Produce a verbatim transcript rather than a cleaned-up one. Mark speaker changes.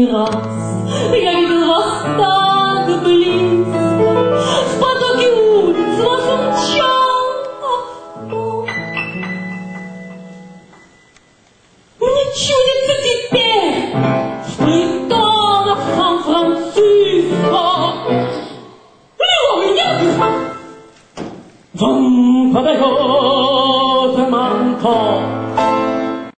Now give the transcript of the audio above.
Speaker 1: последний раз я видел вас так близко, в потоке улиц вас умчал. Мне чудится теперь в притонах Сан-Франциско. Лило меня вам подает манто.